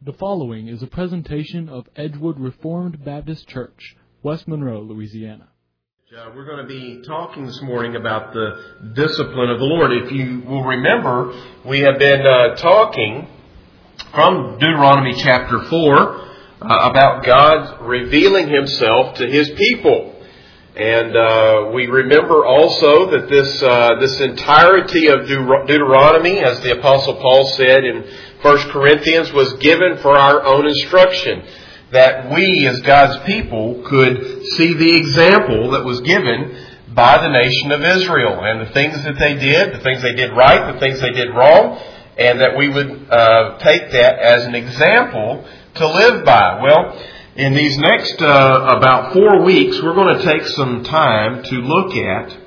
The following is a presentation of Edgewood Reformed Baptist Church, West Monroe, Louisiana. We're going to be talking this morning about the discipline of the Lord. If you will remember, we have been talking from Deuteronomy chapter 4 about God revealing Himself to His people. And we remember also that this entirety of Deuteronomy, as the Apostle Paul said in 1 Corinthians, was given for our own instruction, that we as God's people could see the example that was given by the nation of Israel and the things that they did, the things they did right, the things they did wrong, and that we would take that as an example to live by. Well, in these next about 4 weeks, we're going to take some time to look at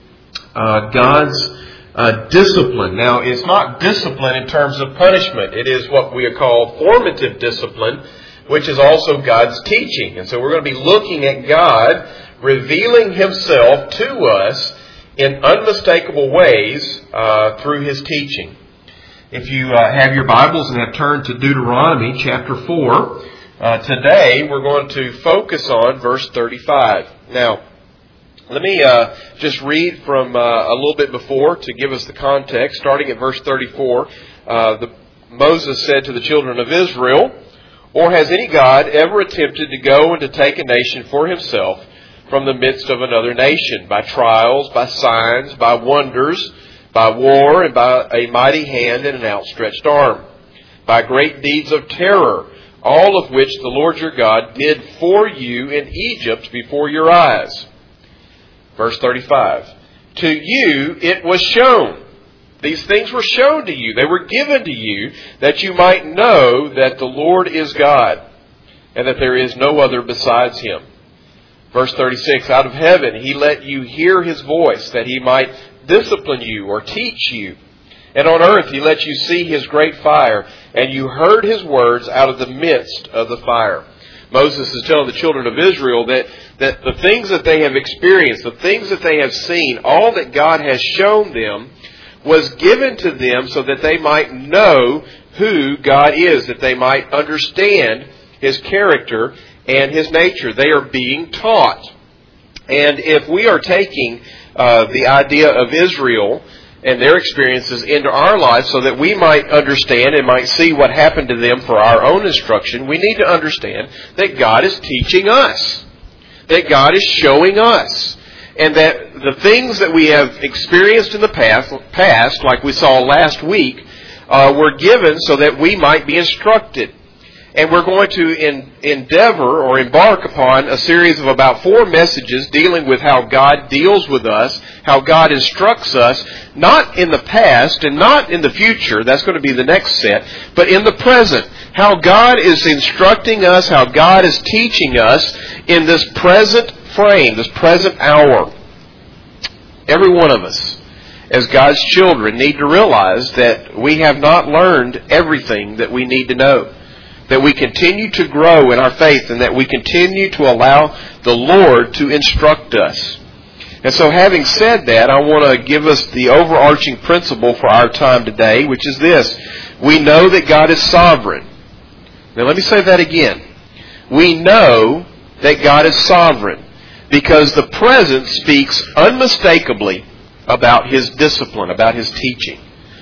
God's discipline. Now, it's not discipline in terms of punishment. It is what we call formative discipline, which is also God's teaching. And so we're going to be looking at God revealing Himself to us in unmistakable ways through His teaching. If you have your Bibles and have turned to Deuteronomy chapter 4, today we're going to focus on verse 35. Now, let me just read from a little bit before to give us the context. Starting at verse 34, Moses said to the children of Israel, "Or has any God ever attempted to go and to take a nation for himself from the midst of another nation, by trials, by signs, by wonders, by war, and by a mighty hand and an outstretched arm, by great deeds of terror, all of which the Lord your God did for you in Egypt before your eyes?" Verse 35, "To you it was shown." These things were shown to you. They were given to you that you might know that the Lord is God and that there is no other besides Him. Verse 36, "Out of heaven He let you hear His voice that He might discipline you or teach you. And on earth He let you see His great fire, and you heard His words out of the midst of the fire." Moses is telling the children of Israel that the things that they have experienced, the things that they have seen, all that God has shown them was given to them so that they might know who God is, that they might understand His character and His nature. They are being taught. And if we are taking the idea of Israel and their experiences into our lives so that we might understand and might see what happened to them for our own instruction, we need to understand that God is teaching us, that God is showing us, and that the things that we have experienced in the past, like we saw last week, were given so that we might be instructed. And we're going to endeavor or embark upon a series of about 4 messages dealing with how God deals with us, how God instructs us, not in the past and not in the future, that's going to be the next set, but in the present. How God is instructing us, how God is teaching us in this present frame, this present hour. Every one of us, as God's children, need to realize that we have not learned everything that we need to know, that we continue to grow in our faith, and that we continue to allow the Lord to instruct us. And so, having said that, I want to give us the overarching principle for our time today, which is this: we know that God is sovereign. Now let me say that again. We know that God is sovereign, because the present speaks unmistakably about His discipline, about His teaching.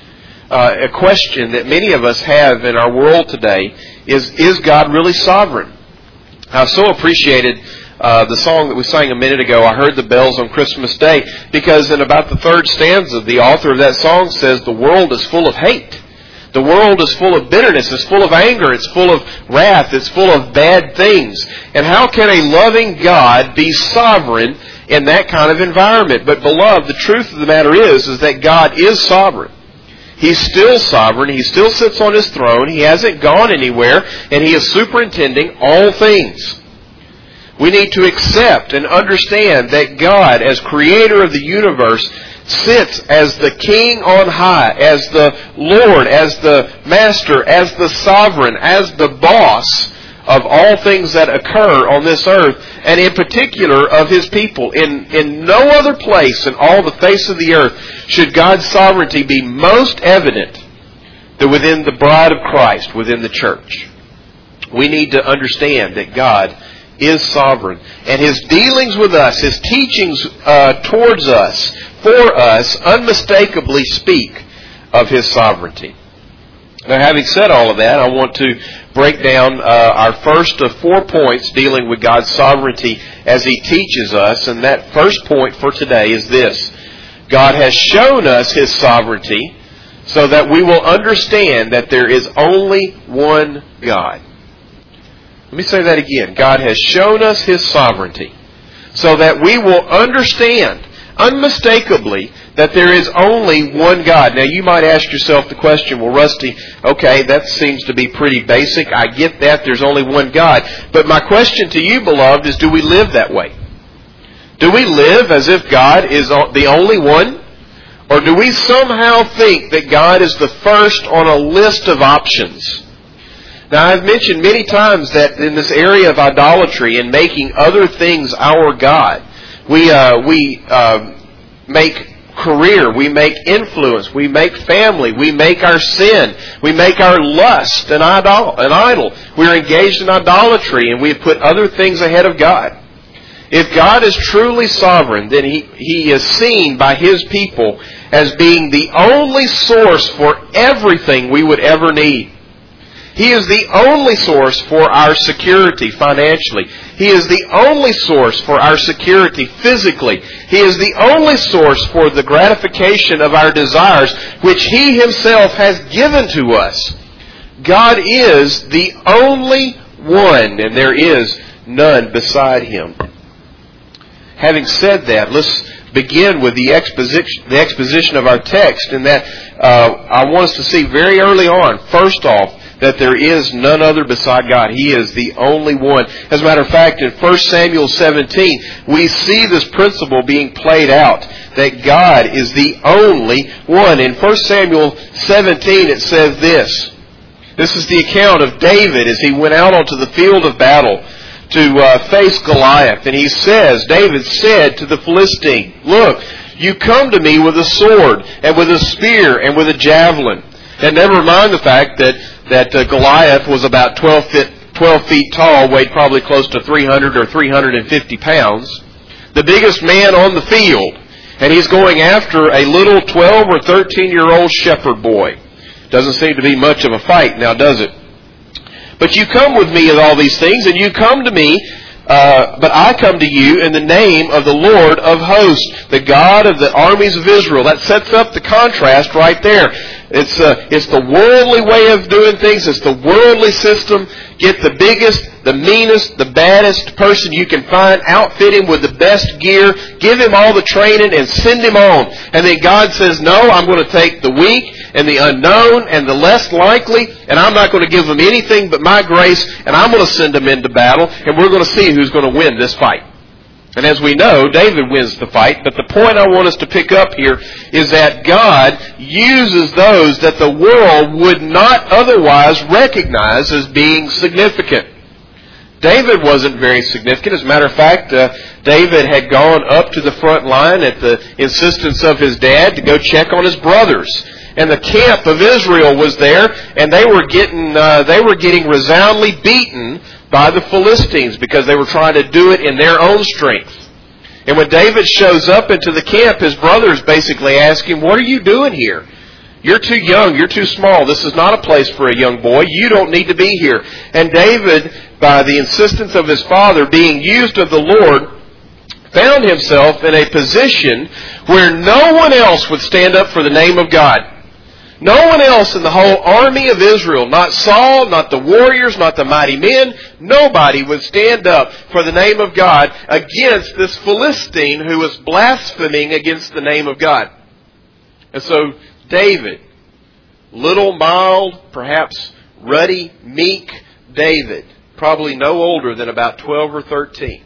A question that many of us have in our world today is God really sovereign? I so appreciated the song that we sang a minute ago, "I Heard the Bells on Christmas Day," because in about the 3rd stanza, the author of that song says, "The world is full of hate. The world is full of bitterness, it's full of anger, it's full of wrath, it's full of bad things. And how can a loving God be sovereign in that kind of environment?" But beloved, the truth of the matter is that God is sovereign. He's still sovereign. He still sits on His throne. He hasn't gone anywhere, and He is superintending all things. We need to accept and understand that God, as creator of the universe, sits as the King on high, as the Lord, as the Master, as the Sovereign, as the boss of all things that occur on this earth, and in particular of His people. In no other place in all the face of the earth should God's sovereignty be most evident than within the bride of Christ, within the church. we need to understand that God is sovereign. And His dealings with us, His teachings towards us, for us, unmistakably speak of His sovereignty. Now, having said all of that, I want to break down our first of 4 points dealing with God's sovereignty as He teaches us. And that first point for today is this: God has shown us His sovereignty so that we will understand that there is only one God. Let me say that again. God has shown us His sovereignty so that we will understand unmistakably that there is only one God. Now, you might ask yourself the question, well, Rusty, okay, that seems to be pretty basic. I get that. There's only one God. But my question to you, beloved, is do we live that way? Do we live as if God is the only one? Or do we somehow think that God is the first on a list of options? Now, I've mentioned many times that in this area of idolatry and making other things our God, we make career, we make influence, we make family, we make our sin, we make our lust an idol. We're engaged in idolatry and we have put other things ahead of God. If God is truly sovereign, then He is seen by His people as being the only source for everything we would ever need. He is the only source for our security financially. He is the only source for our security physically. He is the only source for the gratification of our desires, which He Himself has given to us. God is the only one, and there is none beside Him. Having said that, let's begin with the exposition of our text, and that I want us to see very early on, first off, that there is none other beside God. He is the only one. As a matter of fact, in 1 Samuel 17, we see this principle being played out, that God is the only one. In 1 Samuel 17, it says this. This is the account of David as he went out onto the field of battle to face Goliath. And he says, David said to the Philistine, "Look, you come to me with a sword and with a spear and with a javelin." And never mind the fact that Goliath was about 12 feet tall, weighed probably close to 300 or 350 pounds. The biggest man on the field. And he's going after a little 12 or 13-year-old shepherd boy. Doesn't seem to be much of a fight now, does it? But you come with me with all these things, and you come to me, but I come to you in the name of the Lord of hosts, the God of the armies of Israel. That sets up the contrast right there. It's the worldly way of doing things. It's the worldly system. Get the biggest, the meanest, the baddest person you can find, outfit him with the best gear, give him all the training, and send him on. And then God says, no, I'm going to take the weak and the unknown and the less likely, and I'm not going to give them anything but my grace, and I'm going to send them into battle, and we're going to see who's going to win this fight. And as we know, David wins the fight, but the point I want us to pick up here is that God uses those that the world would not otherwise recognize as being significant. David wasn't very significant. As a matter of fact, David had gone up to the front line at the insistence of his dad to go check on his brothers. And the camp of Israel was there, and they were getting resoundingly beaten by the Philistines because they were trying to do it in their own strength. And when David shows up into the camp, his brothers basically ask him, "What are you doing here? You're too young. You're too small. This is not a place for a young boy. You don't need to be here." And David, by the insistence of his father, being used of the Lord, found himself in a position where no one else would stand up for the name of God. No one else in the whole army of Israel, not Saul, not the warriors, not the mighty men, nobody would stand up for the name of God against this Philistine who was blaspheming against the name of God. And so David, little, mild, perhaps ruddy, meek David, probably no older than about 12 or 13,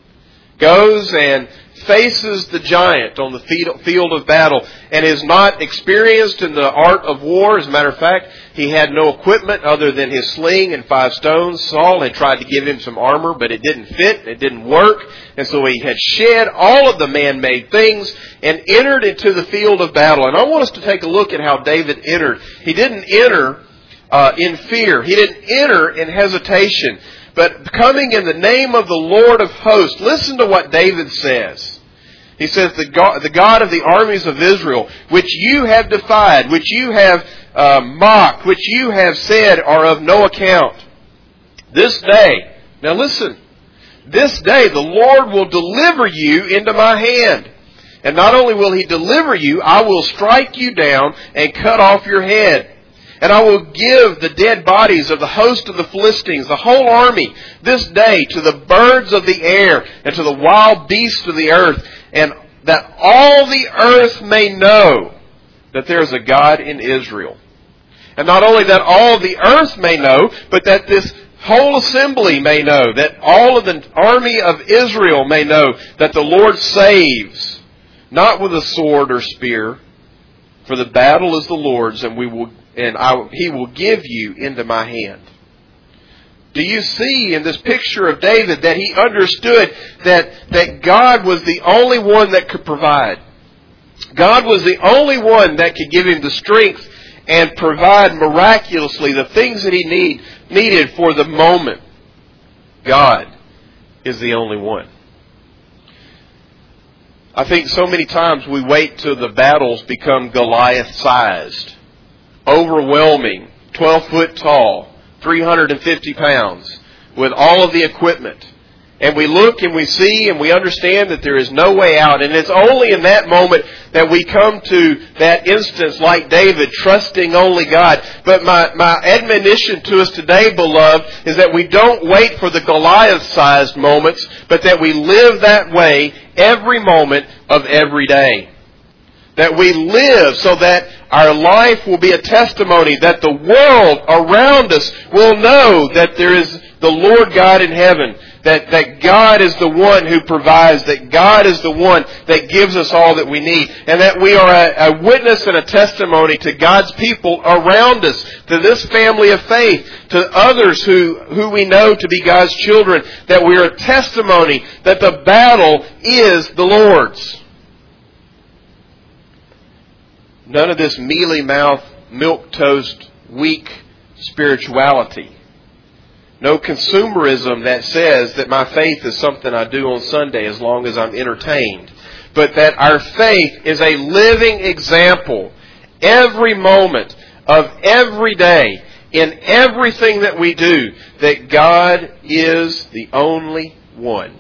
goes and faces the giant on the field of battle and is not experienced in the art of war. As a matter of fact, he had no equipment other than his sling and 5 stones. Saul had tried to give him some armor, but it didn't fit. It didn't work. And so he had shed all of the man-made things and entered into the field of battle. And I want us to take a look at how David entered. He didn't enter in fear. He didn't enter in hesitation. But coming in the name of the Lord of hosts, listen to what David says. He says, the God of the armies of Israel, which you have defied, which you have mocked, which you have said are of no account. This day, now listen, this day the Lord will deliver you into my hand. And not only will He deliver you, I will strike you down and cut off your head. And I will give the dead bodies of the host of the Philistines, the whole army, this day to the birds of the air and to the wild beasts of the earth, and that all the earth may know that there is a God in Israel. And not only that all the earth may know, but that this whole assembly may know, that all of the army of Israel may know that the Lord saves, not with a sword or spear, for the battle is the Lord's, and He will give you into my hand. Do you see in this picture of David that he understood that God was the only one that could provide? God was the only one that could give him the strength and provide miraculously the things that he needed for the moment. God is the only one. I think so many times we wait till the battles become Goliath-sized, overwhelming, 12 foot tall, 350 pounds, with all of the equipment. And we look and we see and we understand that there is no way out. And it's only in that moment that we come to that instance like David, trusting only God. But my admonition to us today, beloved, is that we don't wait for the Goliath-sized moments, but that we live that way every moment of every day. That we live so that our life will be a testimony, that the world around us will know that there is the Lord God in heaven, that God is the one who provides, that God is the one that gives us all that we need, and that we are a witness and a testimony to God's people around us, to this family of faith, to others who we know to be God's children, that we are a testimony that the battle is the Lord's. None of this mealy-mouthed, milquetoast, weak spirituality. No consumerism that says that my faith is something I do on Sunday as long as I'm entertained. But that our faith is a living example every moment of every day in everything that we do, that God is the only one.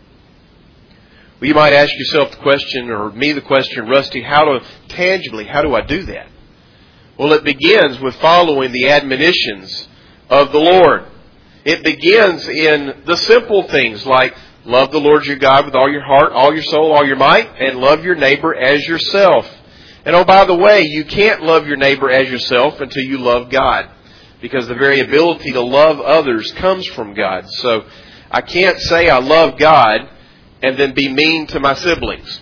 Well, you might ask yourself the question, or me the question, Rusty, how do I do that? Well, it begins with following the admonitions of the Lord. It begins in the simple things like love the Lord your God with all your heart, all your soul, all your might, and love your neighbor as yourself. And oh, by the way, you can't love your neighbor as yourself until you love God, because the very ability to love others comes from God. So I can't say I love God and then be mean to my siblings.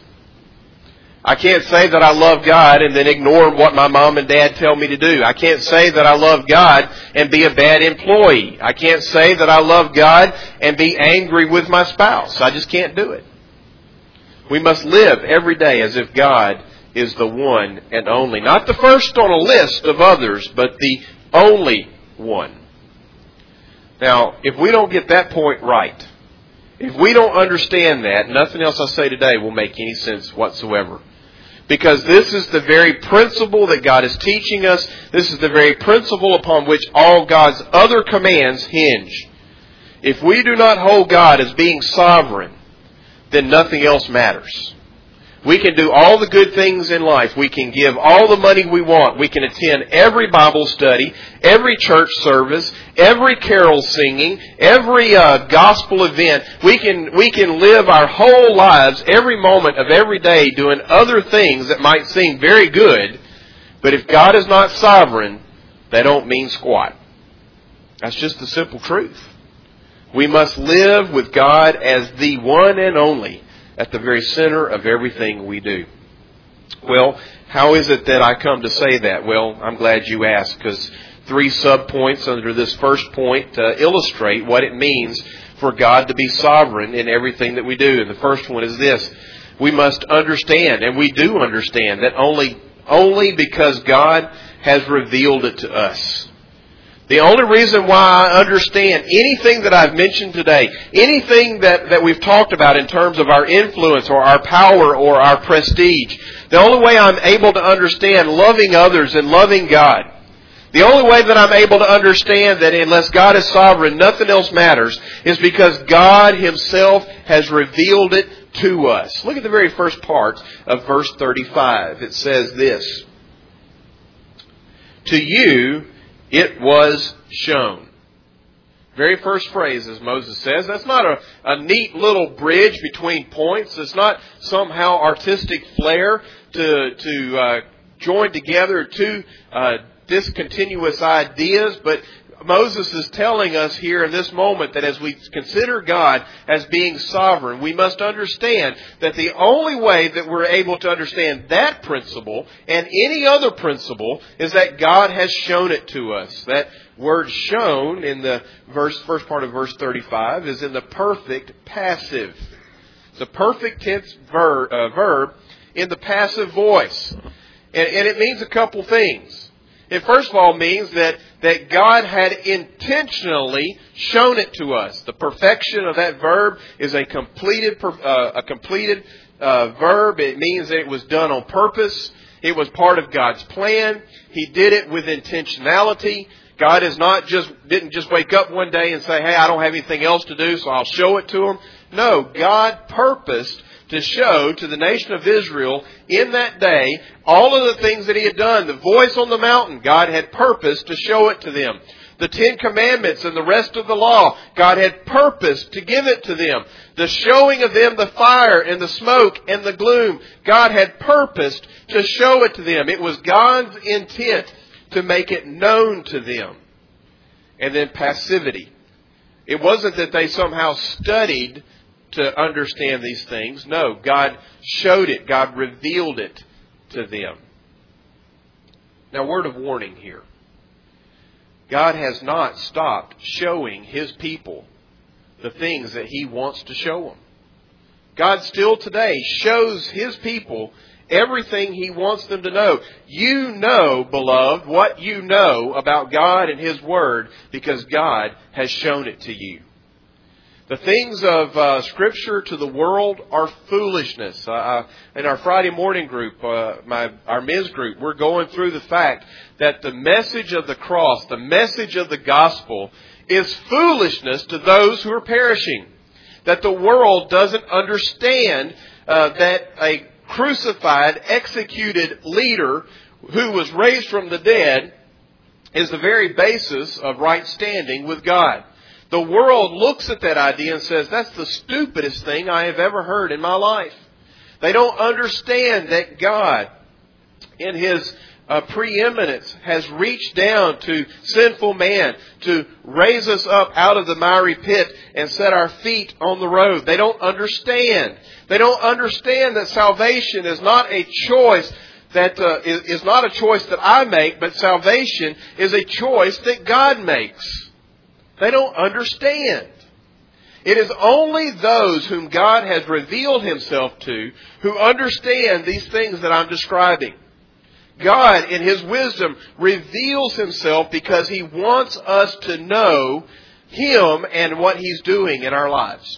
I can't say that I love God and then ignore what my mom and dad tell me to do. I can't say that I love God and be a bad employee. I can't say that I love God and be angry with my spouse. I just can't do it. We must live every day as if God is the one and only. Not the first on a list of others, but the only one. Now, if we don't get that point right, if we don't understand that, nothing else I say today will make any sense whatsoever. Because this is the very principle that God is teaching us. This is the very principle upon which all God's other commands hinge. If we do not hold God as being sovereign, then nothing else matters. We can do all the good things in life. We can give all the money we want. We can attend every Bible study, every church service, every carol singing, every gospel event. We can live our whole lives, every moment of every day, doing other things that might seem very good. But if God is not sovereign, they don't mean squat. That's just the simple truth. We must live with God as the one and only, at the very center of everything we do. Well, how is it that I come to say that? Well, I'm glad you asked, because 3 subpoints under this first point illustrate what it means for God to be sovereign in everything that we do. And the first one is this: we must understand, and we do understand, that only because God has revealed it to us. The only reason why I understand anything that I've mentioned today, anything that we've talked about in terms of our influence or our power or our prestige, the only way I'm able to understand loving others and loving God, the only way that I'm able to understand that unless God is sovereign, nothing else matters, is because God Himself has revealed it to us. Look at the very first part of verse 35. It says this, "To you it was shown." Very first phrase, as Moses says, that's not a neat little bridge between points. It's not somehow artistic flair to join together two discontinuous ideas, but Moses is telling us here in this moment that as we consider God as being sovereign, we must understand that the only way that we're able to understand that principle and any other principle is that God has shown it to us. That word "shown" in the first part of verse 35 is in the perfect passive. It's a perfect tense verb in the passive voice. And it means a couple things. It first of all means that God had intentionally shown it to us. The perfection of that verb is a completed verb. It means that it was done on purpose. It was part of God's plan. He did it with intentionality. God didn't just wake up one day and say, "Hey, I don't have anything else to do, so I'll show it to them." No, God purposed to show to the nation of Israel in that day all of the things that He had done. The voice on the mountain, God had purposed to show it to them. The 10 Commandments and the rest of the law, God had purposed to give it to them. The showing of them the fire and the smoke and the gloom, God had purposed to show it to them. It was God's intent to make it known to them. And then passivity. It wasn't that they somehow studied to understand these things. No, God showed it. God revealed it to them. Now, word of warning here. God has not stopped showing His people the things that He wants to show them. God still today shows His people everything He wants them to know. You know, beloved, what you know about God and His Word because God has shown it to you. The things of Scripture to the world are foolishness. In our Friday morning group, our men's group, we're going through the fact that the message of the cross, the message of the gospel, is foolishness to those who are perishing. That the world doesn't understand that a crucified, executed leader who was raised from the dead is the very basis of right standing with God. The world looks at that idea and says, "That's the stupidest thing I have ever heard in my life." They don't understand that God, in His preeminence, has reached down to sinful man to raise us up out of the miry pit and set our feet on the road. They don't understand. They don't understand that salvation is not a choice that is not a choice that I make, but salvation is a choice that God makes. They don't understand. It is only those whom God has revealed Himself to who understand these things that I'm describing. God, in His wisdom, reveals Himself because He wants us to know Him and what He's doing in our lives.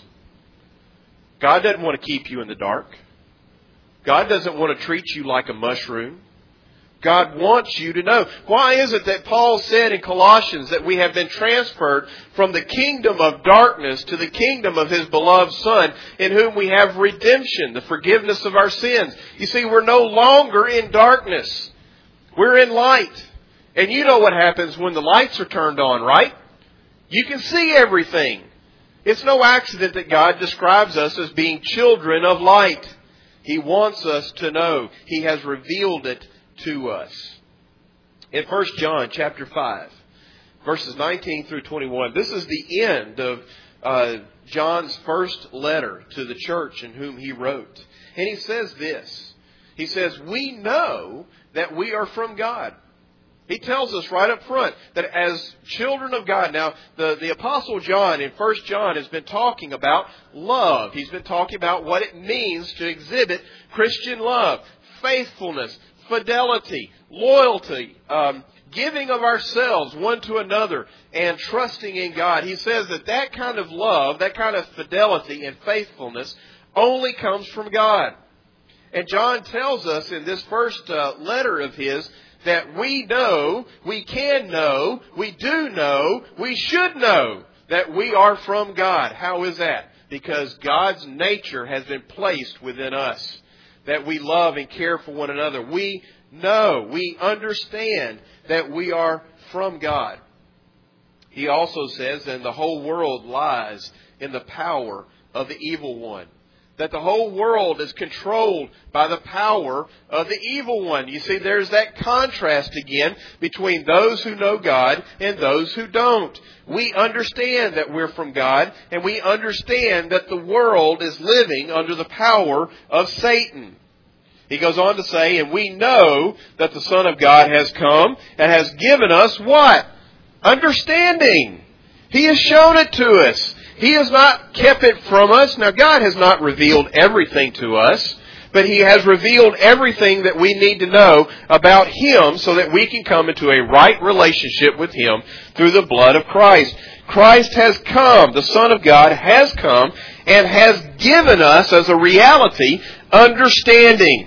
God doesn't want to keep you in the dark. God doesn't want to treat you like a mushroom. God wants you to know. Why is it that Paul said in Colossians that we have been transferred from the kingdom of darkness to the kingdom of His beloved Son, in whom we have redemption, the forgiveness of our sins? You see, we're no longer in darkness. We're in light. And you know what happens when the lights are turned on, right? You can see everything. It's no accident that God describes us as being children of light. He wants us to know. He has revealed it to us. In 1 John chapter 5, verses 19 through 21, this is the end of John's first letter to the church in whom he wrote. And he says this. He says, "We know that we are from God." He tells us right up front that as children of God. Now, the Apostle John in 1 John has been talking about love. He's been talking about what it means to exhibit Christian love, faithfulness, fidelity, loyalty, giving of ourselves one to another and trusting in God. He says that kind of love, that kind of fidelity and faithfulness only comes from God. And John tells us in this first letter of his that we know, we can know, we do know, we should know that we are from God. How is that? Because God's nature has been placed within us, that we love and care for one another. We know, we understand that we are from God. He also says that the whole world lies in the power of the evil one. That the whole world is controlled by the power of the evil one. You see, there's that contrast again between those who know God and those who don't. We understand that we're from God, and we understand that the world is living under the power of Satan. He goes on to say, and we know that the Son of God has come and has given us what? Understanding. He has shown it to us. He has not kept it from us. Now, God has not revealed everything to us, but He has revealed everything that we need to know about Him so that we can come into a right relationship with Him through the blood of Christ. Christ has come, the Son of God has come, and has given us as a reality understanding.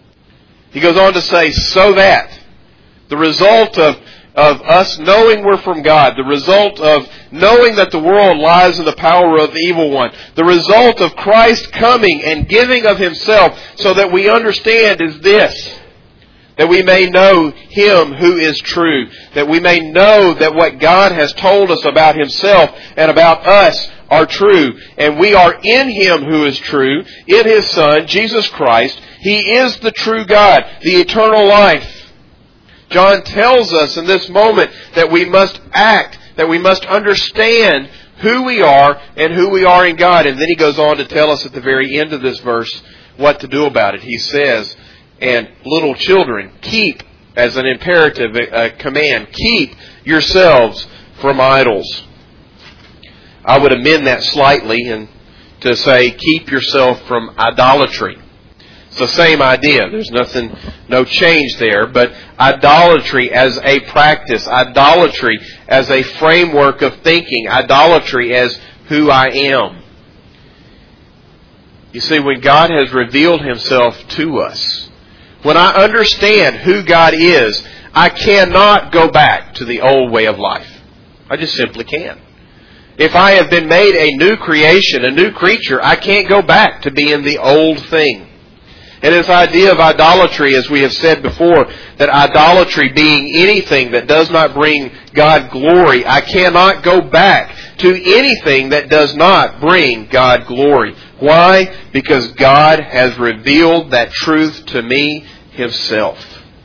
He goes on to say, so that the result of us knowing we're from God, the result of knowing that the world lies in the power of the evil one, the result of Christ coming and giving of Himself so that we understand is this, that we may know Him who is true, that we may know that what God has told us about Himself and about us are true, and we are in Him who is true, in His Son, Jesus Christ. He is the true God, the eternal life. John tells us in this moment that we must act, that we must understand who we are and who we are in God. And then he goes on to tell us at the very end of this verse what to do about it. He says, and little children, keep, as an imperative, a command, keep yourselves from idols. I would amend that slightly and to say, keep yourself from idolatry. It's the same idea. There's no change there. But idolatry as a practice, idolatry as a framework of thinking, idolatry as who I am. You see, when God has revealed Himself to us, when I understand who God is, I cannot go back to the old way of life. I just simply can't. If I have been made a new creation, a new creature, I can't go back to being the old thing. And this idea of idolatry, as we have said before, that idolatry being anything that does not bring God glory, I cannot go back to anything that does not bring God glory. Why? Because God has revealed that truth to me Himself.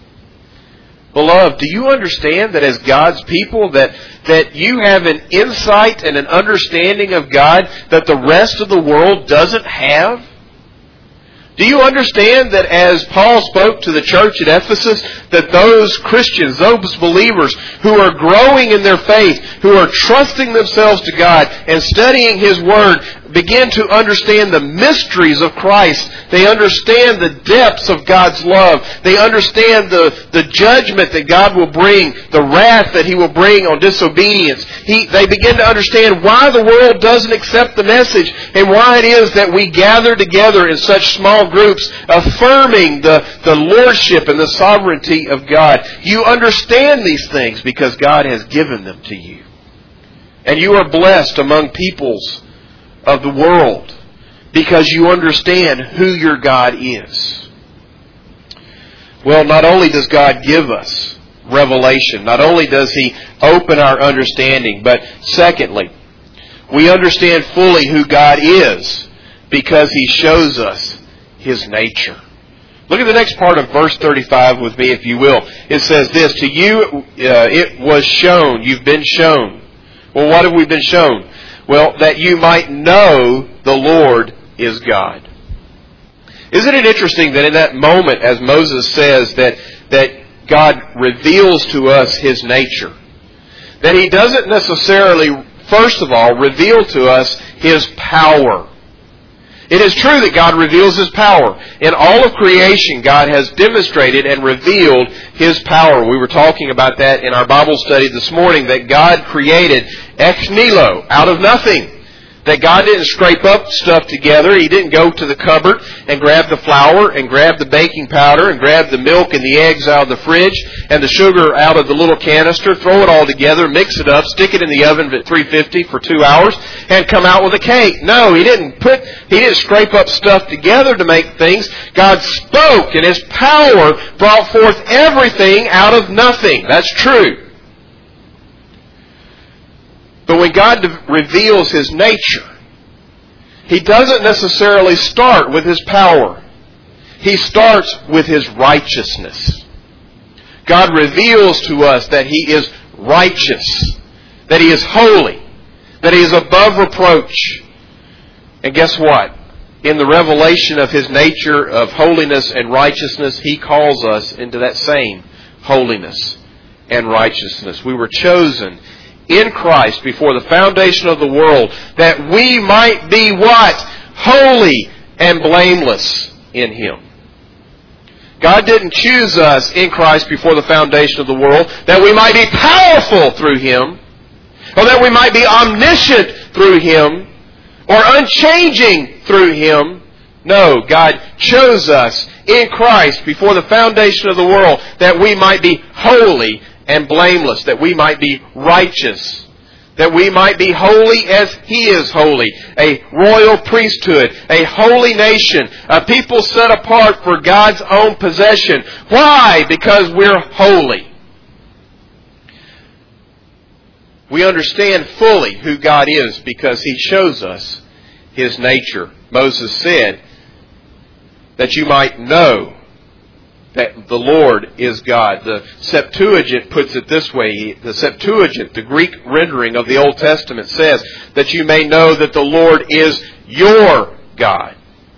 Beloved, do you understand that as God's people that you have an insight and an understanding of God that the rest of the world doesn't have? Do you understand that as Paul spoke to the church at Ephesus, that those Christians, those believers who are growing in their faith, who are trusting themselves to God and studying His Word, begin to understand the mysteries of Christ. They understand the depths of God's love. They understand the judgment that God will bring, the wrath that He will bring on disobedience. They begin to understand why the world doesn't accept the message and why it is that we gather together in such small groups affirming the lordship and the sovereignty of God. You understand these things because God has given them to you. And you are blessed among peoples of the world because you understand who your God is. Well, not only does God give us revelation, not only does He open our understanding, but secondly, we understand fully who God is because He shows us His nature. Look at the next part of verse 35 with me, if you will. It says this, to you it was shown, you've been shown. Well, what have we been shown? Well, that you might know the Lord is God. Isn't it interesting that in that moment, as Moses says, that God reveals to us His nature, that He doesn't necessarily, first of all, reveal to us His power. It is true that God reveals His power. In all of creation, God has demonstrated and revealed His power. We were talking about that in our Bible study this morning, that God created ex nihilo, out of nothing. That God didn't scrape up stuff together. He didn't go to the cupboard and grab the flour and grab the baking powder and grab the milk and the eggs out of the fridge and the sugar out of the little canister, throw it all together, mix it up, stick it in the oven at 350 for 2 hours, and come out with a cake. No, He didn't scrape up stuff together to make things. God spoke, and His power brought forth everything out of nothing. That's true. But when God reveals His nature, He doesn't necessarily start with His power. He starts with His righteousness. God reveals to us that He is righteous, that He is holy, that He is above reproach. And guess what? In the revelation of His nature of holiness and righteousness, He calls us into that same holiness and righteousness. We were chosen in Christ before the foundation of the world, that we might be what? Holy and blameless in Him. God didn't choose us in Christ before the foundation of the world that we might be powerful through Him, or that we might be omniscient through Him, or unchanging through Him. No, God chose us in Christ before the foundation of the world that we might be holy and blameless, that we might be righteous, that we might be holy as He is holy, a royal priesthood, a holy nation, a people set apart for God's own possession. Why? Because we're holy. We understand fully who God is because He shows us His nature. Moses said that you might know that the Lord is God. The Septuagint puts it this way. The Septuagint, the Greek rendering of the Old Testament, says that you may know that the Lord is your God.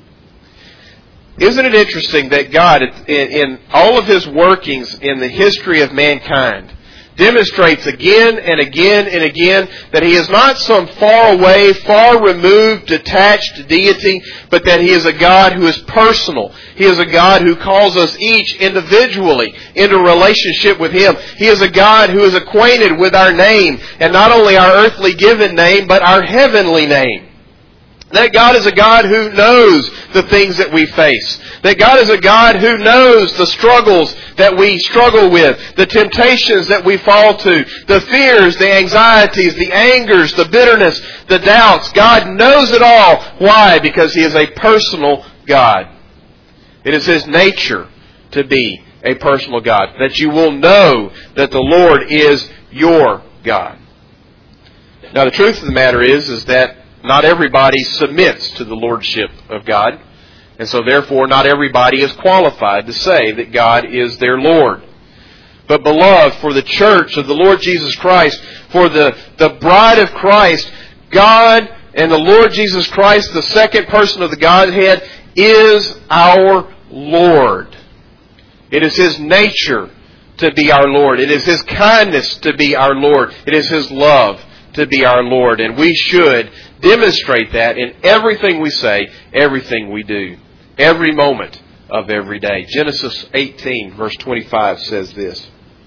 Isn't it interesting that God, in all of His workings in the history of mankind, demonstrates again and again and again that He is not some far away, far removed, detached deity, but that He is a God who is personal. He is a God who calls us each individually into relationship with Him. He is a God who is acquainted with our name, and not only our earthly given name, but our heavenly name. That God is a God who knows the things that we face. That God is a God who knows the struggles that we struggle with, the temptations that we fall to, the fears, the anxieties, the angers, the bitterness, the doubts. God knows it all. Why? Because He is a personal God. It is His nature to be a personal God. That you will know that the Lord is your God. Now the truth of the matter is that not everybody submits to the lordship of God. And so therefore not everybody is qualified to say that God is their Lord. But beloved, for the church of the Lord Jesus Christ, for the bride of Christ, God and the Lord Jesus Christ, the second person of the Godhead, is our Lord. It is His nature to be our Lord. It is His kindness to be our Lord. It is His love to be our Lord. And we should demonstrate that in everything we say, everything we do, every moment of every day. Genesis 18, verse 25 says this.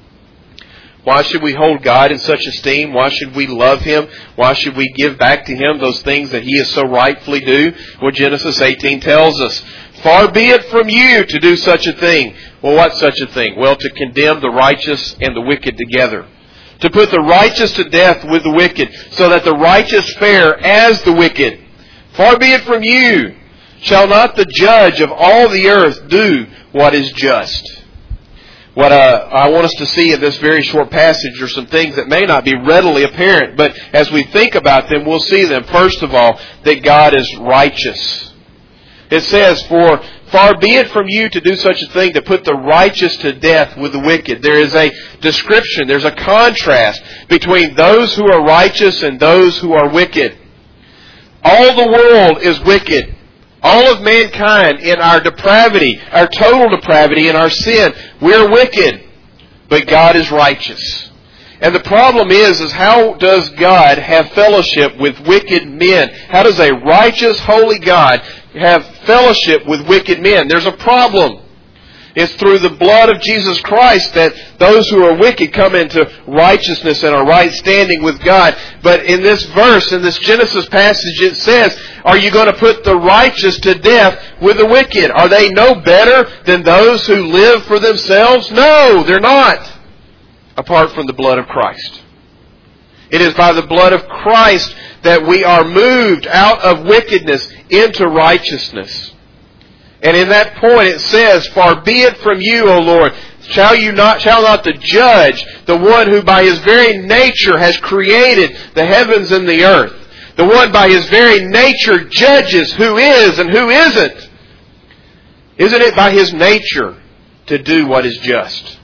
Why should we hold God in such esteem? Why should we love Him? Why should we give back to Him those things that He is so rightfully due? Well, Genesis 18 tells us, far be it from you to do such a thing. Well, what's such a thing? Well, to condemn the righteous and the wicked together. To put the righteous to death with the wicked, so that the righteous fare as the wicked. Far be it from you. Shall not the judge of all the earth do what is just? What I want us to see in this very short passage are some things that may not be readily apparent, but as we think about them, we'll see them. First of all, that God is righteous. It says, for far be it from you to do such a thing, to put the righteous to death with the wicked. There is a description, there's a contrast between those who are righteous and those who are wicked. All the world is wicked. All of mankind in our depravity, our total depravity, in our sin, we're wicked. But God is righteous. And the problem is how does God have fellowship with wicked men? How does a righteous, holy God have fellowship with wicked men. There's a problem. It's through the blood of Jesus Christ that those who are wicked come into righteousness and are right standing with God. But in this verse, in this Genesis passage, it says, are you going to put the righteous to death with the wicked? Are they no better than those who live for themselves? No, they're not, apart from the blood of Christ. It is by the blood of Christ that we are moved out of wickedness into righteousness. And in that point it says, far be it from you, O Lord, shall not the judge, the one who by His very nature has created the heavens and the earth, the one by His very nature judges who is and who isn't. Isn't it by His nature to do what is just?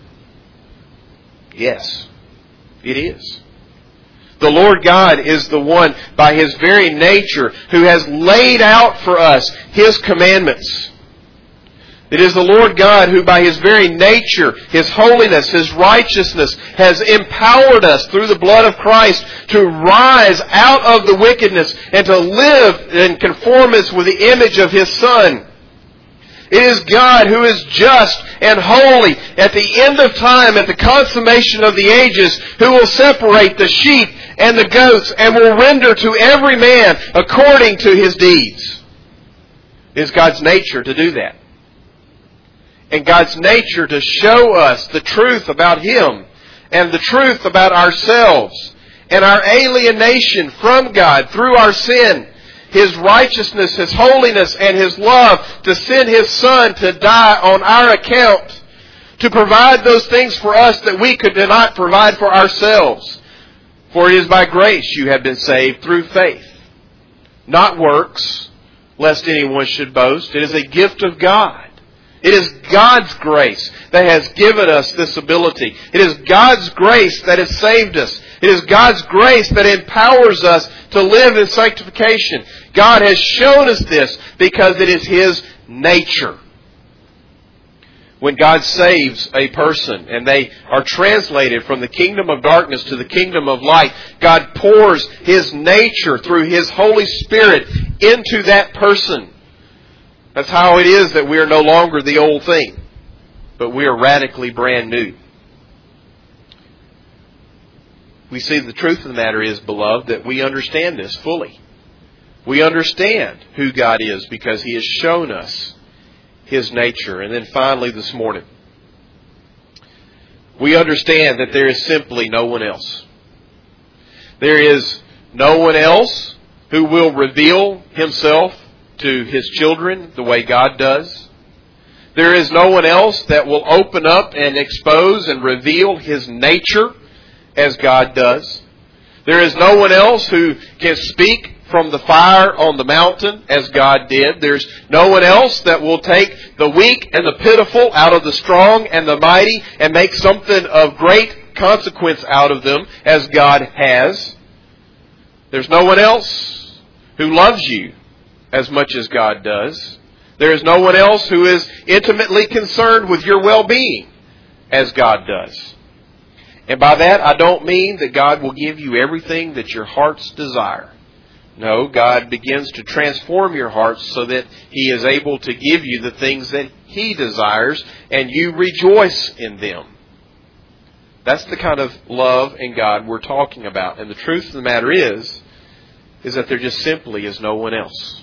Yes, it is. The Lord God is the one by His very nature who has laid out for us His commandments. It is the Lord God who by His very nature, His holiness, His righteousness has empowered us through the blood of Christ to rise out of the wickedness and to live in conformance with the image of His Son. It is God who is just and holy at the end of time, at the consummation of the ages, who will separate the sheep and the goats and will render to every man according to his deeds. It is God's nature to do that. And God's nature to show us the truth about Him and the truth about ourselves and our alienation from God through our sin, His righteousness, His holiness, and His love to send His Son to die on our account, to provide those things for us that we could not provide for ourselves. For it is by grace you have been saved through faith, not works, lest anyone should boast. It is a gift of God. It is God's grace that has given us this ability. It is God's grace that has saved us. It is God's grace that empowers us to live in sanctification. God has shown us this because it is His nature. When God saves a person and they are translated from the kingdom of darkness to the kingdom of light, God pours His nature through His Holy Spirit into that person. That's how it is that we are no longer the old thing, but we are radically brand new. We see the truth of the matter is, beloved, that we understand this fully. We understand who God is because He has shown us His nature. And then finally this morning, we understand that there is simply no one else. There is no one else who will reveal Himself to His children the way God does. There is no one else that will open up and expose and reveal His nature as God does. There is no one else who can speak from the fire on the mountain as God did. There's no one else that will take the weak and the pitiful out of the strong and the mighty and make something of great consequence out of them as God has. There's no one else who loves you as much as God does. There is no one else who is intimately concerned with your well-being as God does. And by that, I don't mean that God will give you everything that your hearts desire. No, God begins to transform your hearts so that He is able to give you the things that He desires, and you rejoice in them. That's the kind of love in God we're talking about. And the truth of the matter is that there just simply is no one else.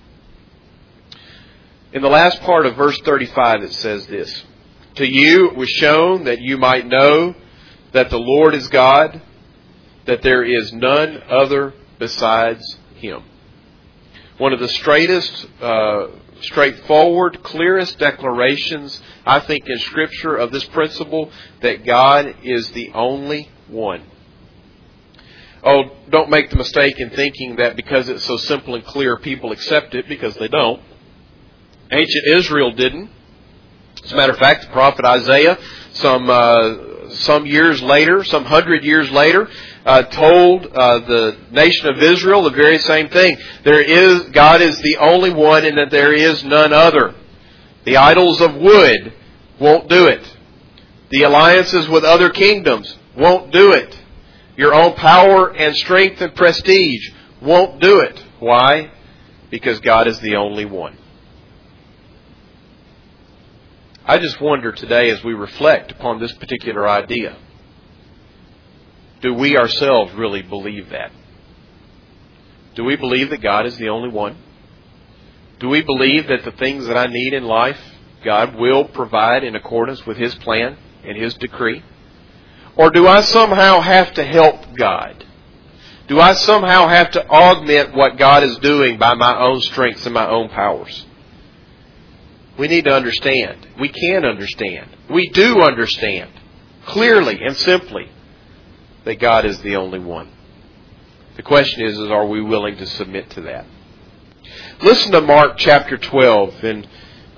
In the last part of verse 35 it says this, to you it was shown that you might know that the Lord is God, that there is none other besides Him. One of the straightest, straightforward, clearest declarations, I think, in Scripture of this principle that God is the only one. Oh, don't make the mistake in thinking that because it's so simple and clear, people accept it, because they don't. Ancient Israel didn't. As a matter of fact, the prophet Isaiah, some years later, some 100 years later, told the nation of Israel the very same thing. God is the only one, and that there is none other. The idols of wood won't do it. The alliances with other kingdoms won't do it. Your own power and strength and prestige won't do it. Why? Because God is the only one. I just wonder today as we reflect upon this particular idea, do we ourselves really believe that? Do we believe that God is the only one? Do we believe that the things that I need in life, God will provide in accordance with His plan and His decree? Or do I somehow have to help God? Do I somehow have to augment what God is doing by my own strengths and my own powers? We need to understand. We can understand. We do understand clearly and simply that God is the only one. The question is are we willing to submit to that? Listen to Mark chapter 12 and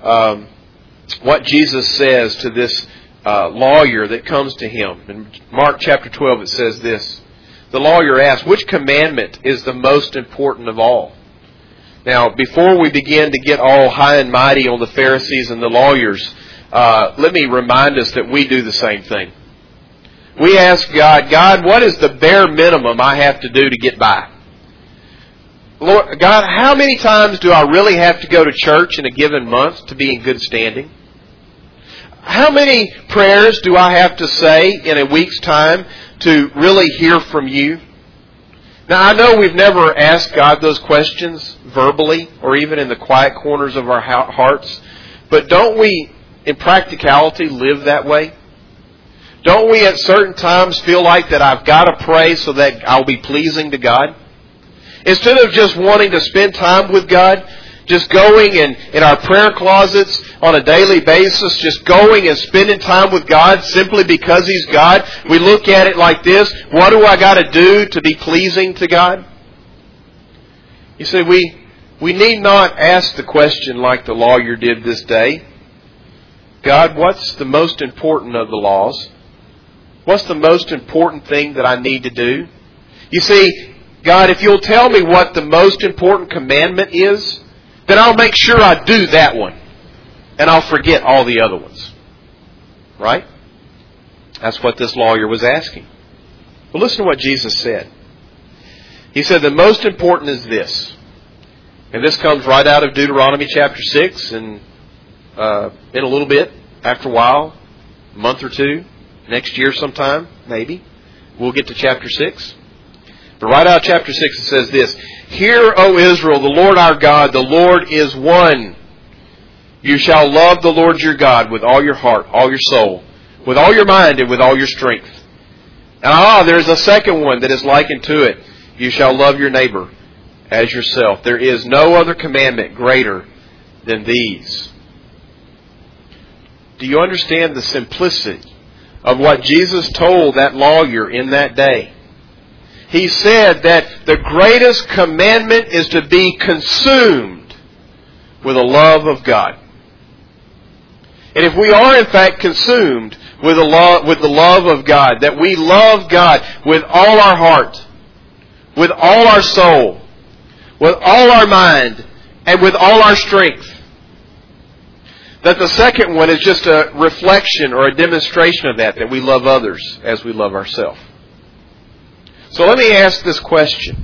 what Jesus says to this lawyer that comes to Him. In Mark chapter 12 it says this. The lawyer asks, which commandment is the most important of all? Now, before we begin to get all high and mighty on the Pharisees and the lawyers, let me remind us that we do the same thing. We ask God, what is the bare minimum I have to do to get by? Lord, God, how many times do I really have to go to church in a given month to be in good standing? How many prayers do I have to say in a week's time to really hear from You? Now, I know we've never asked God those questions verbally or even in the quiet corners of our hearts, but don't we, in practicality, live that way? Don't we at certain times feel like that I've got to pray so that I'll be pleasing to God? Instead of just wanting to spend time with God, just going in our prayer closets on a daily basis, just going and spending time with God simply because He's God, we look at it like this: what do I got to do to be pleasing to God? You see, we need not ask the question like the lawyer did this day. God, what's the most important of the laws? What's the most important thing that I need to do? You see, God, if You'll tell me what the most important commandment is, then I'll make sure I do that one. And I'll forget all the other ones. Right? That's what this lawyer was asking. But listen to what Jesus said. He said the most important is this. And this comes right out of Deuteronomy chapter 6. And in a little bit, after a while, a month or two, next year sometime, maybe, we'll get to chapter 6. But right out of chapter 6 it says this: Hear, O Israel, the Lord our God, the Lord is one. You shall love the Lord your God with all your heart, all your soul, with all your mind, and with all your strength. And there's a second one that is likened to it. You shall love your neighbor as yourself. There is no other commandment greater than these. Do you understand the simplicity of what Jesus told that lawyer in that day? He said that the greatest commandment is to be consumed with the love of God. And if we are in fact consumed with the love of God, that we love God with all our heart, with all our soul, with all our mind, and with all our strength, that the second one is just a reflection or a demonstration of that we love others as we love ourselves. So let me ask this question.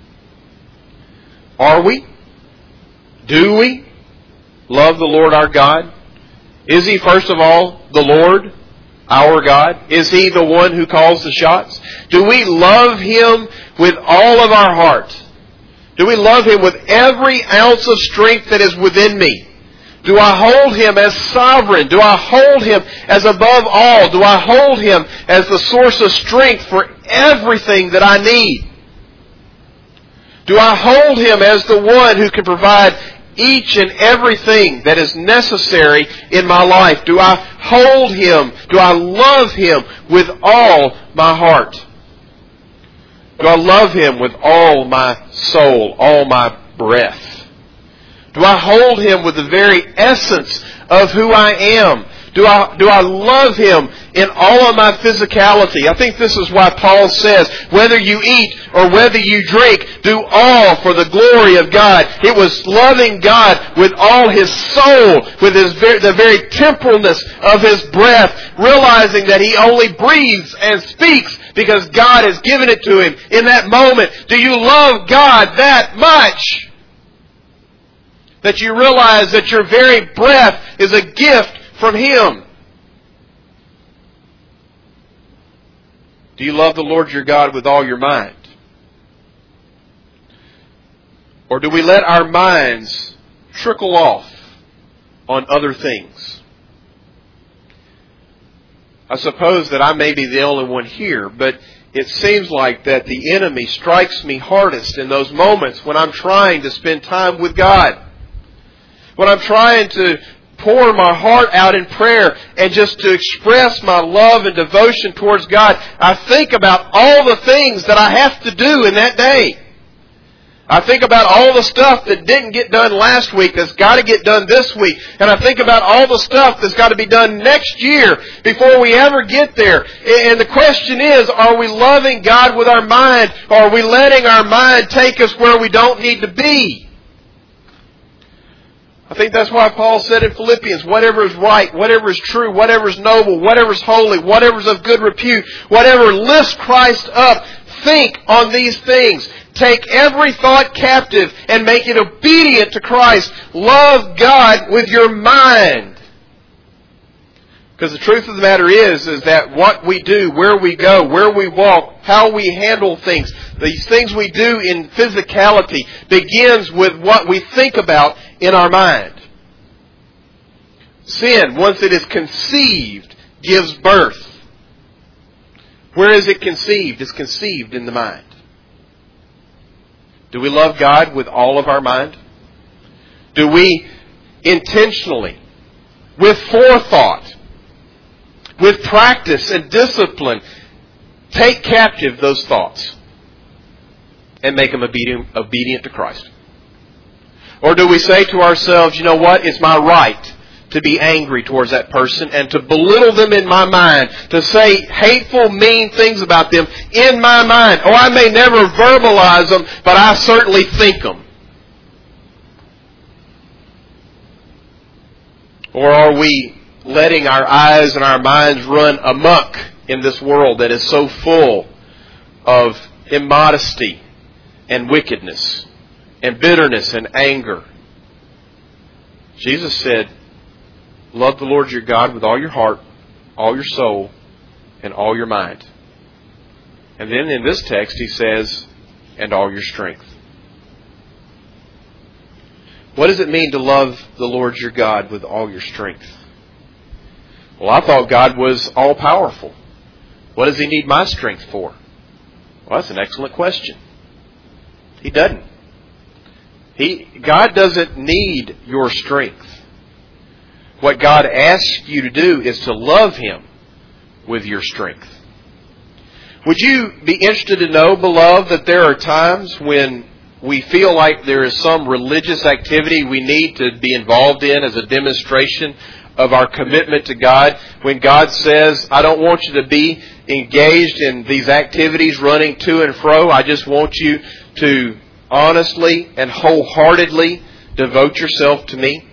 Are we? Do we love the Lord our God? Is He, first of all, the Lord, our God? Is He the one who calls the shots? Do we love Him with all of our heart? Do we love Him with every ounce of strength that is within me? Do I hold Him as sovereign? Do I hold Him as above all? Do I hold Him as the source of strength for everything that I need? Do I hold Him as the one who can provide each and everything that is necessary in my life? Do I hold Him? Do I love Him with all my heart? Do I love Him with all my soul, all my breath? Do I hold Him with the very essence of who I am? Do I love Him in all of my physicality? I think this is why Paul says, whether you eat or whether you drink, do all for the glory of God. It was loving God with all his soul, with the very temporalness of his breath, realizing that he only breathes and speaks because God has given it to him in that moment. Do you love God that much that you realize that your very breath is a gift from Him. Do you love the Lord your God with all your mind? Or do we let our minds trickle off on other things? I suppose that I may be the only one here, but it seems like that the enemy strikes me hardest in those moments when I'm trying to spend time with God. When I'm trying to pour my heart out in prayer and just to express my love and devotion towards God, I think about all the things that I have to do in that day. I think about all the stuff that didn't get done last week that's got to get done this week. And I think about all the stuff that's got to be done next year before we ever get there. And the question is, are we loving God with our mind, or are we letting our mind take us where we don't need to be? I think that's why Paul said in Philippians, whatever is right, whatever is true, whatever is noble, whatever is holy, whatever is of good repute, whatever lifts Christ up, think on these things. Take every thought captive and make it obedient to Christ. Love God with your mind. Because the truth of the matter is that what we do, where we go, where we walk, how we handle things, these things we do in physicality begins with what we think about in our mind. Sin, once it is conceived, gives birth. Where is it conceived? It's conceived in the mind. Do we love God with all of our mind? Do we intentionally, with forethought, with practice and discipline, take captive those thoughts and make them obedient to Christ? Or do we say to ourselves, you know what, it's my right to be angry towards that person and to belittle them in my mind, to say hateful, mean things about them in my mind. Oh, I may never verbalize them, but I certainly think them. Or are we letting our eyes and our minds run amok in this world that is so full of immodesty and wickedness and bitterness and anger? Jesus said, love the Lord your God with all your heart, all your soul, and all your mind. And then in this text he says, and all your strength. What does it mean to love the Lord your God with all your strength? Well, I thought God was all-powerful. What does He need my strength for? Well, that's an excellent question. He doesn't. God doesn't need your strength. What God asks you to do is to love Him with your strength. Would you be interested to know, beloved, that there are times when we feel like there is some religious activity we need to be involved in as a demonstration of our commitment to God, when God says, I don't want you to be engaged in these activities running to and fro. I just want you to honestly and wholeheartedly devote yourself to me.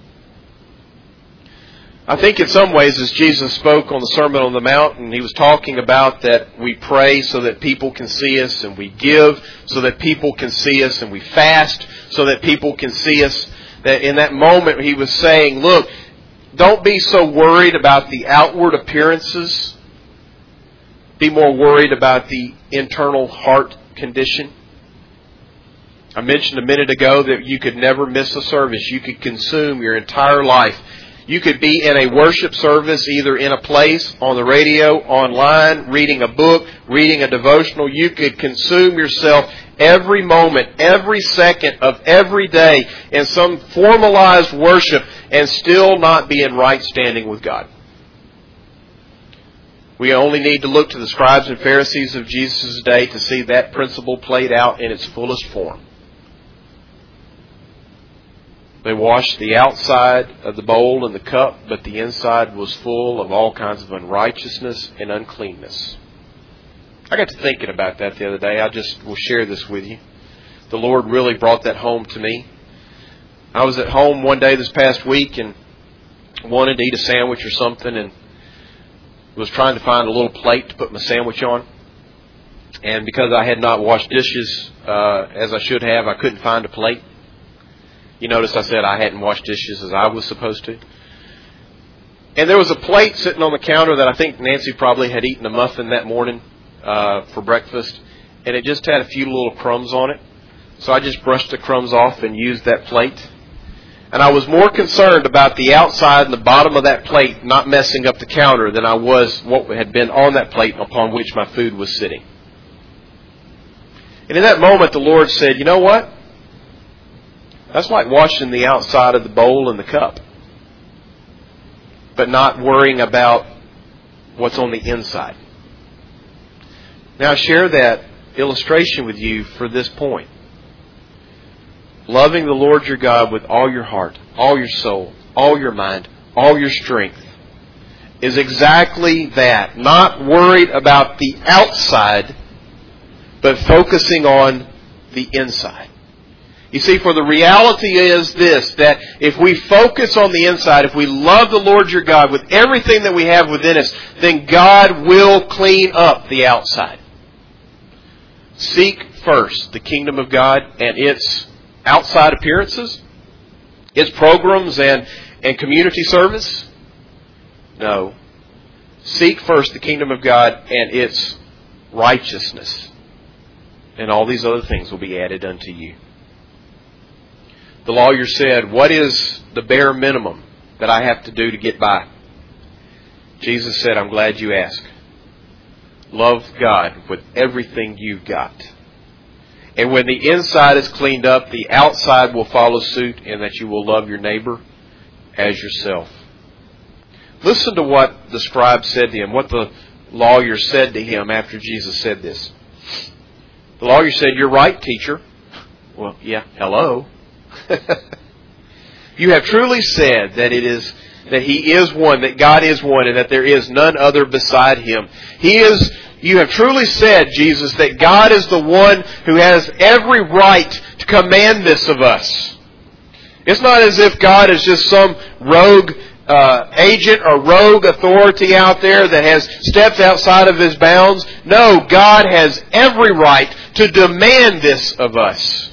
I think in some ways, as Jesus spoke on the Sermon on the Mount, and He was talking about that we pray so that people can see us, and we give so that people can see us, and we fast so that people can see us, that in that moment He was saying, look, don't be so worried about the outward appearances. Be more worried about the internal heart condition. I mentioned a minute ago that you could never miss a service. You could consume your entire life. You could be in a worship service, either in a place, on the radio, online, reading a book, reading a devotional. You could consume yourself every moment, every second of every day in some formalized worship and still not be in right standing with God. We only need to look to the scribes and Pharisees of Jesus' day to see that principle played out in its fullest form. They washed the outside of the bowl and the cup, but the inside was full of all kinds of unrighteousness and uncleanness. I got to thinking about that the other day. I just will share this with you. The Lord really brought that home to me. I was at home one day this past week and wanted to eat a sandwich or something, and was trying to find a little plate to put my sandwich on. And because I had not washed dishes as I should have, I couldn't find a plate. You notice I said I hadn't washed dishes as I was supposed to. And there was a plate sitting on the counter that I think Nancy probably had eaten a muffin that morning for breakfast. And it just had a few little crumbs on it. So I just brushed the crumbs off and used that plate. And I was more concerned about the outside and the bottom of that plate not messing up the counter than I was what had been on that plate upon which my food was sitting. And in that moment, the Lord said, you know what? That's like washing the outside of the bowl and the cup, but not worrying about what's on the inside. Now, I share that illustration with you for this point. Loving the Lord your God with all your heart, all your soul, all your mind, all your strength is exactly that. Not worried about the outside, but focusing on the inside. You see, for the reality is this, that if we focus on the inside, if we love the Lord your God with everything that we have within us, then God will clean up the outside. Seek first the kingdom of God and its outside appearances, its programs and community service. No. Seek first the kingdom of God and its righteousness, and all these other things will be added unto you. The lawyer said, what is the bare minimum that I have to do to get by? Jesus said, I'm glad you asked. Love God with everything you've got. And when the inside is cleaned up, the outside will follow suit, and that you will love your neighbor as yourself. Listen to what the scribe said to him, what the lawyer said to him after Jesus said this. The lawyer said, you're right, teacher. Well, yeah, hello. You have truly said that He is one, that God is one, and that there is none other beside Him. You have truly said, Jesus, that God is the one who has every right to command this of us. It's not as if God is just some rogue agent or rogue authority out there that has stepped outside of His bounds. No, God has every right to demand this of us.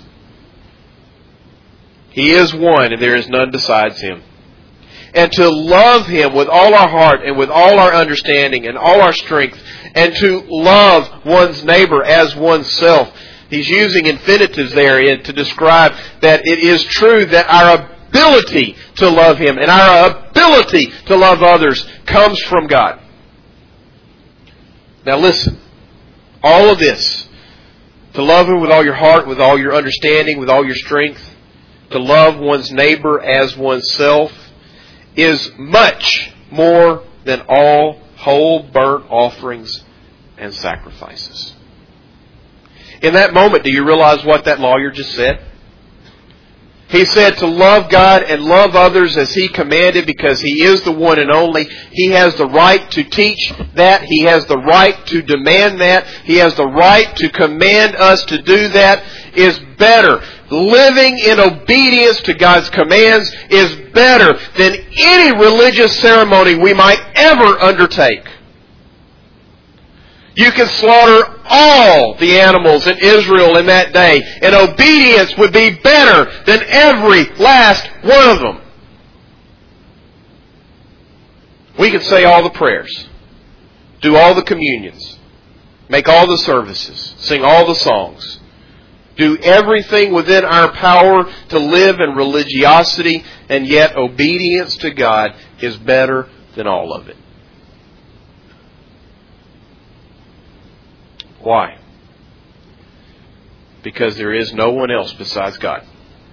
He is one, and there is none besides Him. And to love Him with all our heart and with all our understanding and all our strength, and to love one's neighbor as oneself. He's using infinitives there to describe that it is true that our ability to love Him and our ability to love others comes from God. Now listen, all of this, to love Him with all your heart, with all your understanding, with all your strength, to love one's neighbor as oneself, is much more than all whole burnt offerings and sacrifices. In that moment, do you realize what that lawyer just said? He said to love God and love others as He commanded, because He is the one and only. He has the right to teach that. He has the right to demand that. He has the right to command us to do that. Is better. Living in obedience to God's commands is better than any religious ceremony we might ever undertake. You can slaughter all the animals in Israel in that day, and obedience would be better than every last one of them. We could say all the prayers, do all the communions, make all the services, sing all the songs, do everything within our power to live in religiosity, and yet obedience to God is better than all of it. Why? Because there is no one else besides God.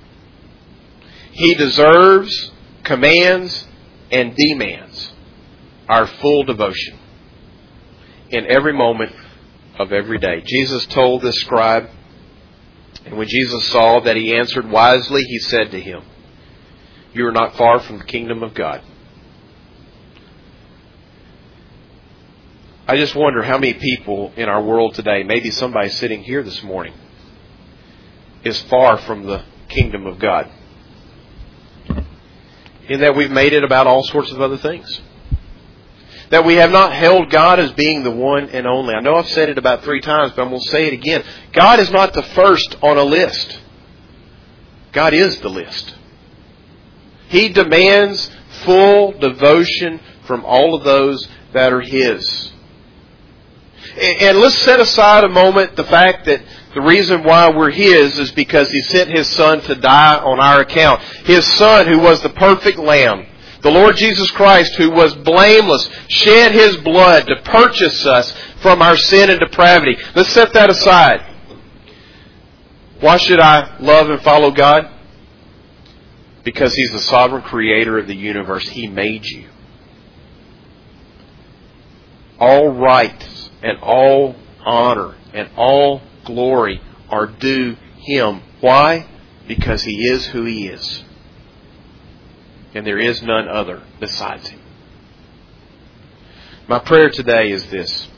He deserves, commands, and demands our full devotion in every moment of every day. Jesus told this scribe, and when Jesus saw that he answered wisely, He said to him, you are not far from the kingdom of God. I just wonder how many people in our world today, maybe somebody sitting here this morning, is far from the kingdom of God. In that we've made it about all sorts of other things. That we have not held God as being the one and only. I know I've said it about 3 times, but I'm going to say it again. God is not the first on a list. God is the list. He demands full devotion from all of those that are His. And let's set aside a moment the fact that the reason why we're His is because He sent His Son to die on our account. His Son, who was the perfect Lamb, the Lord Jesus Christ, who was blameless, shed His blood to purchase us from our sin and depravity. Let's set that aside. Why should I love and follow God? Because He's the sovereign creator of the universe. He made you. All rights and all honor and all glory are due Him. Why? Because He is who He is. And there is none other besides Him. My prayer today is this.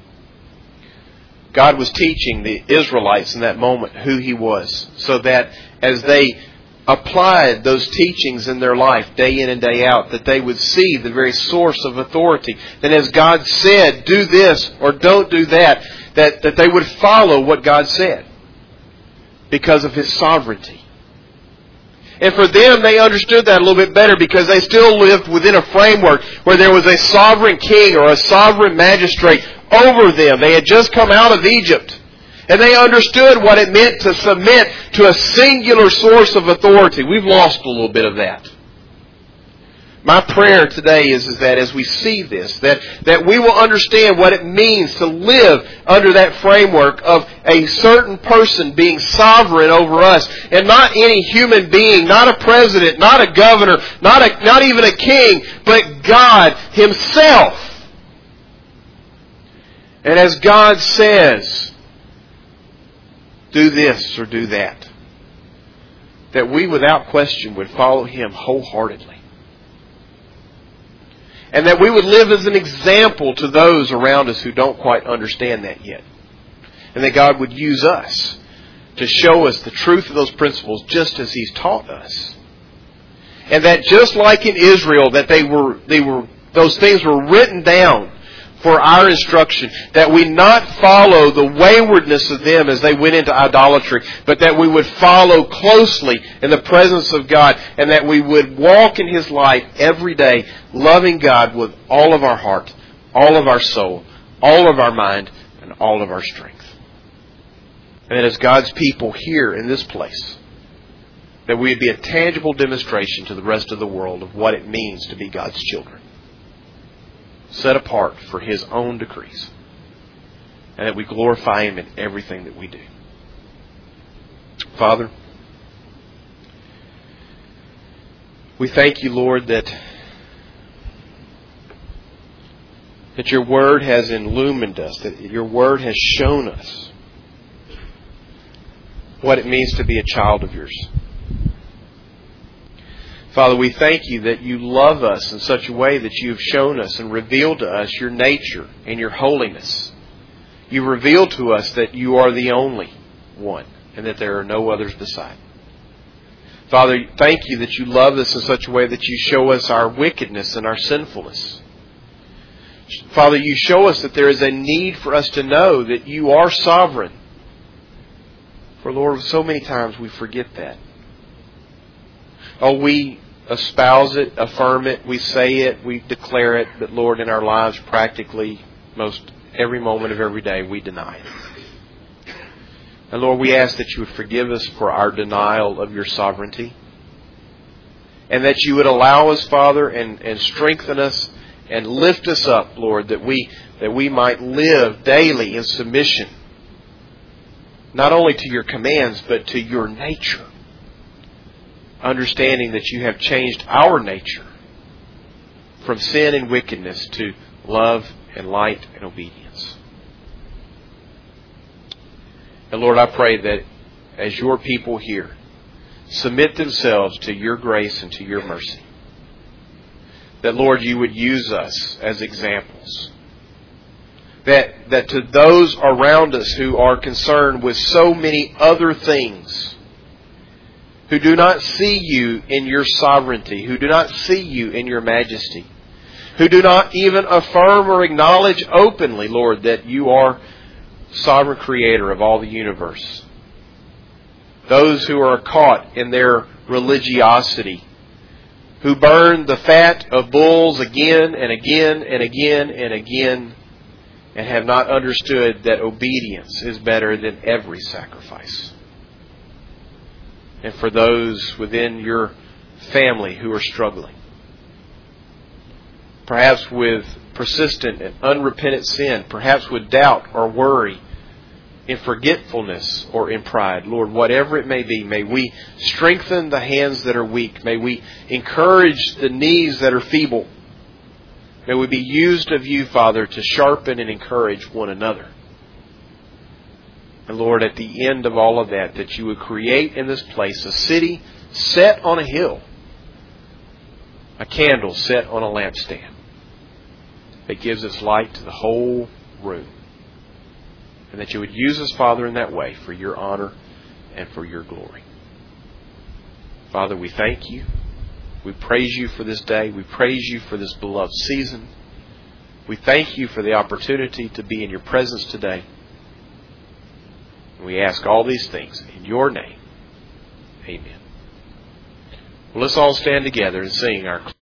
God was teaching the Israelites in that moment who He was, so that as they applied those teachings in their life day in and day out, that they would see the very source of authority. That as God said, do this or don't do that, that they would follow what God said because of His sovereignty. And for them, they understood that a little bit better because they still lived within a framework where there was a sovereign king or a sovereign magistrate over them. They had just come out of Egypt. And they understood what it meant to submit to a singular source of authority. We've lost a little bit of that. My prayer today is that as we see this, that we will understand what it means to live under that framework of a certain person being sovereign over us, and not any human being, not a president, not a governor, not even a king, but God Himself. And as God says, do this or do that, that we without question would follow Him wholeheartedly. And that we would live as an example to those around us who don't quite understand that yet. And that God would use us to show us the truth of those principles just as He's taught us. And that just like in Israel, that those things were written down for our instruction, that we not follow the waywardness of them as they went into idolatry, but that we would follow closely in the presence of God, and that we would walk in His light every day, loving God with all of our heart, all of our soul, all of our mind, and all of our strength. And that as God's people here in this place, that we would be a tangible demonstration to the rest of the world of what it means to be God's children, set apart for His own decrees, and that we glorify Him in everything that we do. Father, we thank You, Lord, that Your Word has illumined us, that Your Word has shown us what it means to be a child of Yours. Father, we thank You that You love us in such a way that You have shown us and revealed to us Your nature and Your holiness. You revealed to us that You are the only one and that there are no others beside. Father, thank You that You love us in such a way that You show us our wickedness and our sinfulness. Father, You show us that there is a need for us to know that You are sovereign. For Lord, so many times we forget that. Oh, we espouse it, affirm it, we say it, we declare it, but Lord, in our lives practically most every moment of every day we deny it. And Lord, we ask that You would forgive us for our denial of Your sovereignty, and that You would allow us, Father, and strengthen us and lift us up, Lord, that we might live daily in submission, not only to Your commands, but to Your nature. Understanding that You have changed our nature from sin and wickedness to love and light and obedience. And Lord, I pray that as Your people here submit themselves to Your grace and to Your mercy, that Lord, You would use us as examples. That to those around us who are concerned with so many other things, who do not see You in Your sovereignty, who do not see You in Your majesty, who do not even affirm or acknowledge openly, Lord, that You are sovereign creator of all the universe. Those who are caught in their religiosity, who burned the fat of bulls again and again and again and again, and have not understood that obedience is better than every sacrifice. And for those within your family who are struggling, perhaps with persistent and unrepentant sin, perhaps with doubt or worry, in forgetfulness or in pride, Lord, whatever it may be, may we strengthen the hands that are weak. May we encourage the knees that are feeble. May we be used of you, Father, to sharpen and encourage one another. And Lord, at the end of all of that, that you would create in this place a city set on a hill, a candle set on a lampstand that gives its light to the whole room. And that you would use us, Father, in that way for your honor and for your glory. Father, we thank you. We praise you for this day. We praise you for this beloved season. We thank you for the opportunity to be in your presence today. And we ask all these things in your name. Amen. Well, let's all stand together and sing our